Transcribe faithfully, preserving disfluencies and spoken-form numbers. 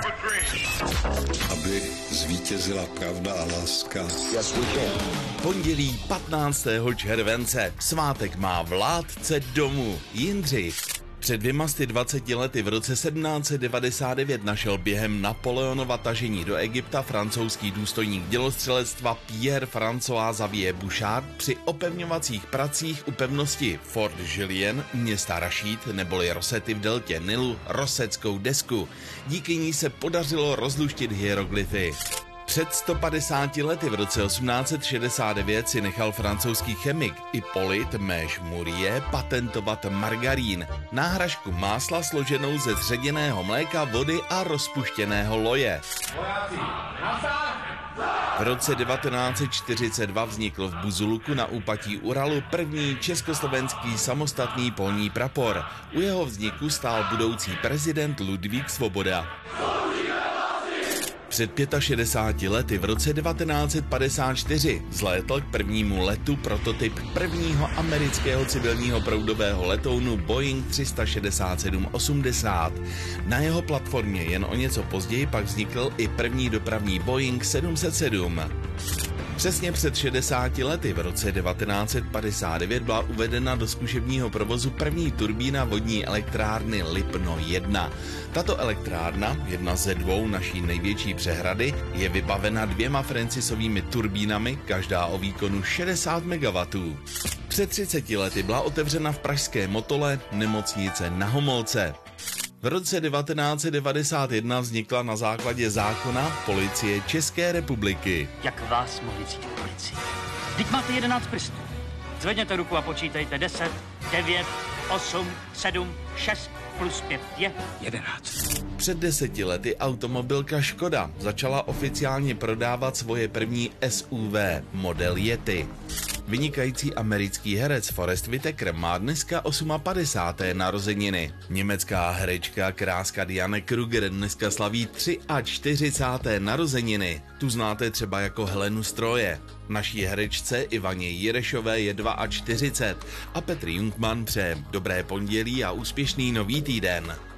Aby zvítězila pravda a láska. Yes, we can. Pondělí patnáctého července. Svátek má vládce domu Jindřich. Před dvěma sty dvaceti lety v roce sedmnáct set devadesát devět našel během Napoleonova tažení do Egypta francouzský důstojník dělostřelectva Pierre François Xavier Bouchard při opevňovacích pracích u pevnosti Fort Julien města Rašíd neboli Rosety v deltě Nilu rosetskou desku. Díky ní se podařilo rozluštit hieroglyfy. Před sto padesáti lety v roce osmnáct set šedesát devět si nechal francouzský chemik Hippolyte Mèche-Mourier patentovat margarín, náhražku másla složenou ze zředěného mléka, vody a rozpuštěného loje. V roce devatenáct set čtyřicet dva vznikl v Buzuluku na úpatí Uralu první československý samostatný polní prapor. U jeho vzniku stál budoucí prezident Ludvík Svoboda. Před šedesáti pěti lety v roce devatenáct set padesát čtyři vzlétl k prvnímu letu prototyp prvního amerického civilního proudového letounu Boeing tři sta šedesát sedm osmdesát. Na jeho platformě jen o něco později pak vznikl i první dopravní Boeing sedm set sedm. Přesně před šedesáti lety v roce devatenáct set padesát devět byla uvedena do zkušebního provozu první turbína vodní elektrárny Lipno jedna. Tato elektrárna, jedna ze dvou naší největší přehrady, je vybavena dvěma Francisovými turbínami, každá o výkonu šedesát megawattů. Před třiceti lety byla otevřena v pražské Motole nemocnice Na Homolce. V roce devatenáct set devadesát jedna vznikla na základě zákona Policie České republiky. Jak vás mohli vzít policii? Vždyť máte jedenáct prstů. Zvedněte ruku a počítejte deset, devět, osm, sedm, šest plus pět je jedenáct. Před deseti lety automobilka Škoda začala oficiálně prodávat svoje první S U V, model Yeti. Vynikající americký herec Forest Whitaker má dneska padesáté osmaté narozeniny. Německá herečka kráska Diane Kruger dneska slaví čtyřicáté třetí narozeniny. Tu znáte třeba jako Helenu z Troje. Naší herečce Ivaně Jirešové je čtyřicet dva a Petr Jungmann přeje dobré pondělí a úspěšný nový týden.